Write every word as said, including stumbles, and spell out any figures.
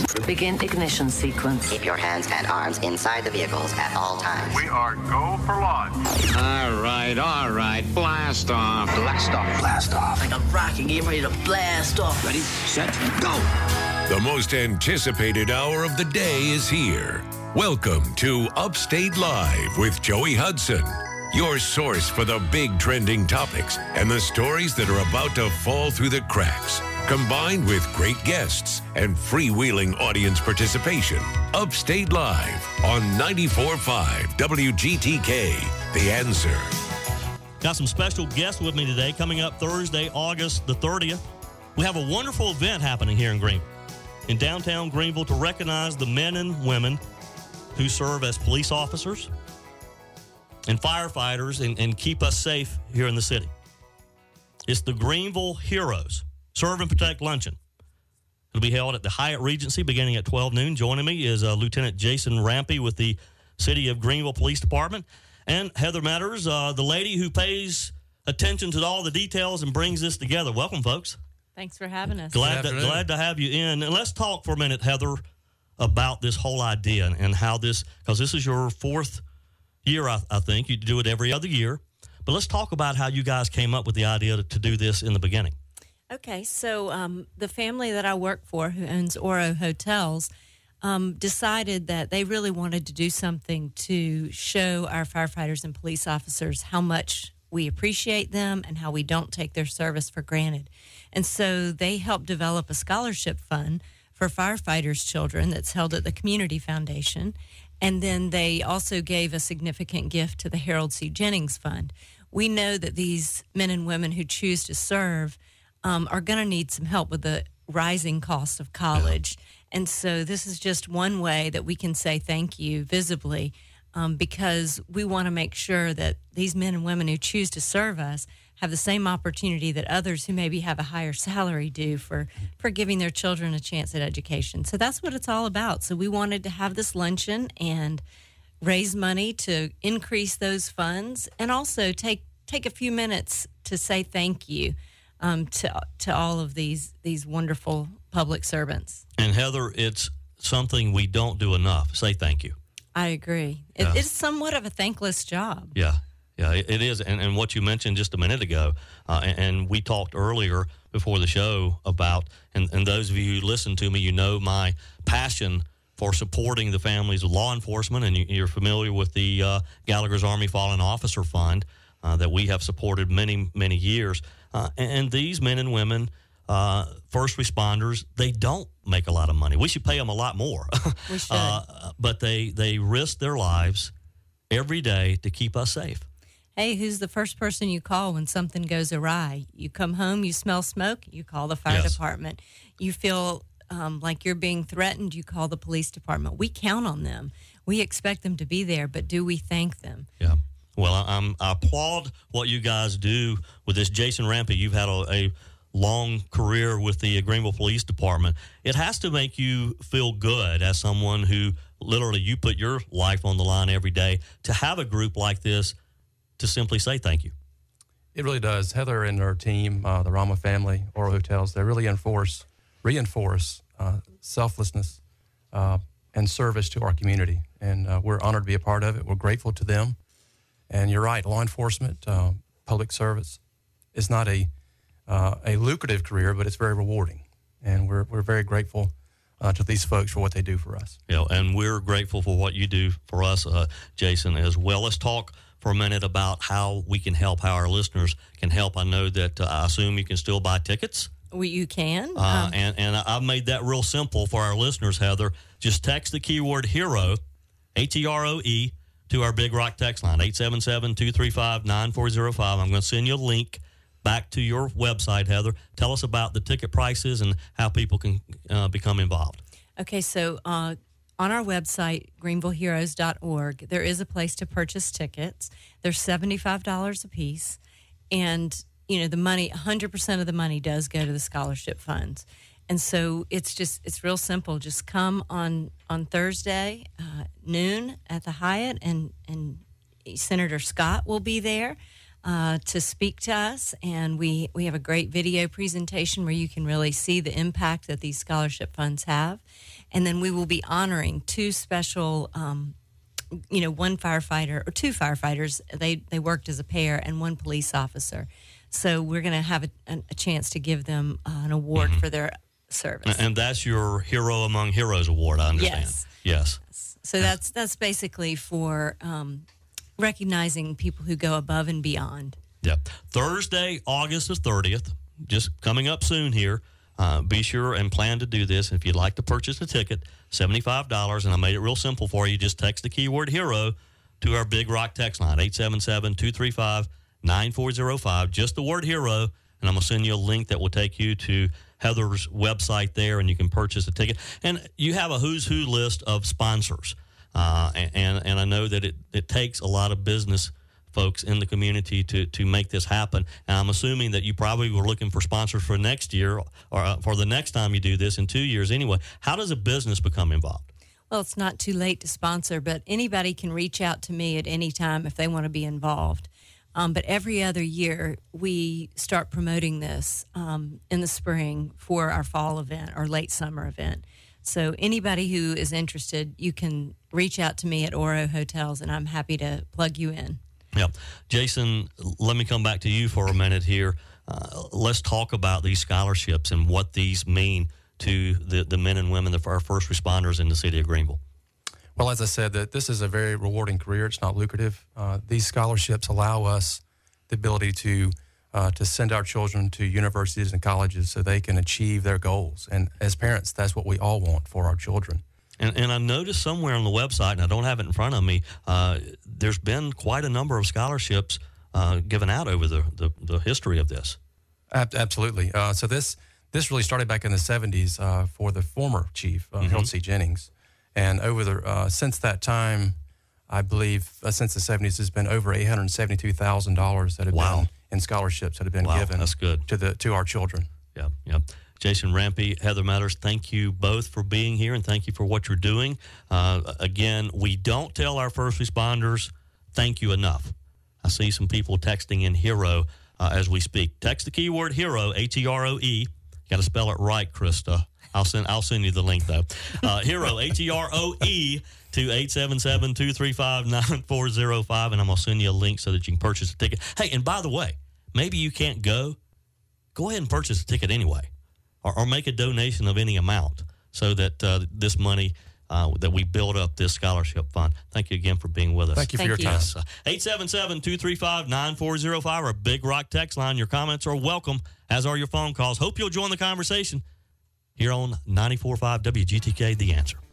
Begin ignition sequence. Keep your hands and arms inside the vehicles at all times. We are go for launch. All right, all right. Blast off. Blast off. Blast off. Like a rocket getting ready to blast off. Ready, set, go. The most anticipated hour of the day is here. Welcome to Upstate Live with Joey Hudson, your source for the big trending topics and the stories that are about to fall through the cracks. Combined with great guests and freewheeling audience participation. Upstate Live on ninety-four point five W G T K, The Answer. Got some special guests with me today. Coming up Thursday, August the thirtieth, we have a wonderful event happening here in Greenville, in downtown Greenville, to recognize the men and women who serve as police officers and firefighters and, and keep us safe here in the city. It's the Greenville Heroes Serve and Protect Luncheon. It'll be held at the Hyatt Regency beginning at twelve noon. Joining me is uh, Lieutenant Jason Rampy with the City of Greenville Police Department, and Heather Matters, uh, the lady who pays attention to all the details and brings this together. Welcome, folks. Thanks for having us. Glad to, glad to have you in. And let's talk for a minute, Heather, about this whole idea and, and how this, because this is your fourth year, I, I think. You do it every other year. But let's talk about how you guys came up with the idea to, to do this in the beginning. Okay, so um, the family that I work for, who owns Oro Hotels, um, decided that they really wanted to do something to show our firefighters and police officers how much we appreciate them and how we don't take their service for granted. And so they helped develop a scholarship fund for firefighters' children that's held at the Community Foundation. And then they also gave a significant gift to the Harold C. Jennings Fund. We know that these men and women who choose to serve Um, are going to need some help with the rising cost of college. Yeah. And so this is just one way that we can say thank you visibly, um, because we want to make sure that these men and women who choose to serve us have the same opportunity that others who maybe have a higher salary do for, for giving their children a chance at education. So that's what it's all about. So we wanted to have this luncheon and raise money to increase those funds, and also take take a few minutes to say thank you Um, to to all of these these wonderful public servants. And Heather, it's something we don't do enough. Say thank you. I agree. It, yeah. It's somewhat of a thankless job. Yeah, yeah, it, it is. And, and what you mentioned just a minute ago, uh, and, and we talked earlier before the show about, and, and those of you who listen to me, you know my passion for supporting the families of law enforcement, and you, you're familiar with the uh, Gallagher's Army Fallen Officer Fund uh, that we have supported many, many years. Uh, and these men and women, uh, first responders, they don't make a lot of money. We should pay them a lot more. We should. Uh, but they, they risk their lives every day to keep us safe. Hey, who's the first person you call when something goes awry? You come home, you smell smoke, you call the fire Yes. department. You feel um, like you're being threatened, you call the police department. We count on them. We expect them to be there, but do we thank them? Yeah. Well, I, I'm, I applaud what you guys do with this. Jason Rampy, you've had a, a long career with the Greenville Police Department. It has to make you feel good as someone who literally you put your life on the line every day to have a group like this to simply say thank you. It really does. Heather and her team, uh, the Rama family, Oro Hotels, they really enforce, reinforce uh, selflessness uh, and service to our community. And uh, we're honored to be a part of it. We're grateful to them. And you're right, law enforcement, uh, public service is not a uh, a lucrative career, but it's very rewarding. And we're we're very grateful uh, to these folks for what they do for us. Yeah, and we're grateful for what you do for us, uh, Jason, as well. Let's talk for a minute about how we can help, how our listeners can help. I know that uh, I assume you can still buy tickets. Well, you can. Uh, um, and, and I've made that real simple for our listeners, Heather. Just text the keyword HERO, H E R O E, to our Big Rock text line, eight seven seven, two three five, nine four zero five. I'm going to send you a link back to your website, Heather. Tell us about the ticket prices and how people can uh, become involved. Okay, so uh, on our website, greenville heroes dot org, there is a place to purchase tickets. They're seventy-five dollars a piece, and you know the money, one hundred percent of the money does go to the scholarship funds. And so it's just, it's real simple. Just come on, on Thursday, uh, noon at the Hyatt, and, and Senator Scott will be there. uh, to speak to us. And we, we have a great video presentation where you can really see the impact that these scholarship funds have. And then we will be honoring two special, um, you know, one firefighter or two firefighters. They, they worked as a pair, and one police officer. So we're going to have a, a chance to give them uh, an award mm-hmm. for their service. And that's your Hero Among Heroes award, I understand. Yes. Yes. So that's that's basically for um, recognizing people who go above and beyond. Yeah. Thursday, August the thirtieth, just coming up soon here. Uh, be sure and plan to do this. If you'd like to purchase a ticket, seventy-five dollars, and I made it real simple for you. Just text the keyword HERO to our Big Rock text line, eight seven seven, two three five, nine four zero five. Just the word HERO, and I'm going to send you a link that will take you to Heather's website there, and you can purchase a ticket. And you have a who's who list of sponsors. Uh, and, and and I know that it, it takes a lot of business folks in the community to, to make this happen. And I'm assuming that you probably were looking for sponsors for next year or uh, for the next time you do this in two years anyway. How does a business become involved? Well, it's not too late to sponsor, but anybody can reach out to me at any time if they want to be involved. Um, but every other year, we start promoting this um, in the spring for our fall event or late summer event. So anybody who is interested, you can reach out to me at Oro Hotels, and I'm happy to plug you in. Yeah. Jason, let me come back to you for a minute here. Uh, let's talk about these scholarships and what these mean to the, the men and women, the, our first responders in the city of Greenville. Well, as I said, that this is a very rewarding career. It's not lucrative. Uh, these scholarships allow us the ability to uh, to send our children to universities and colleges so they can achieve their goals. And as parents, that's what we all want for our children. And, and I noticed somewhere on the website, and I don't have it in front of me, uh, there's been quite a number of scholarships uh, given out over the, the, the history of this. Ab- absolutely. Uh, so this this really started back in the seventies uh, for the former chief, uh, mm-hmm. Harold C. Jennings. And over the uh, since that time, I believe uh, since the seventies, there's been over eight hundred seventy-two thousand dollars that have wow. been in scholarships that have been wow, given. That's good. to the to our children. Yeah, yeah. Jason Rampy, Heather Matters, thank you both for being here, and thank you for what you're doing. Uh, again, we don't tell our first responders thank you enough. I see some people texting in HERO uh, as we speak. Text the keyword HERO, H E R O E. Got to spell it right, Krista. I'll send I'll send you the link, though. Uh, HERO, H E R O E, to eight seven seven, two three five, nine four zero five, and I'm going to send you a link so that you can purchase a ticket. Hey, and by the way, maybe you can't go. Go ahead and purchase a ticket anyway, or, or make a donation of any amount so that uh, this money, uh, that we build up this scholarship fund. Thank you again for being with us. Thank you for Thank your you. time. Uh, eight seven seven, two three five, nine four zero five, our Big Rock text line. Your comments are welcome, as are your phone calls. Hope you'll join the conversation here on ninety-four point five W G T K, The Answer.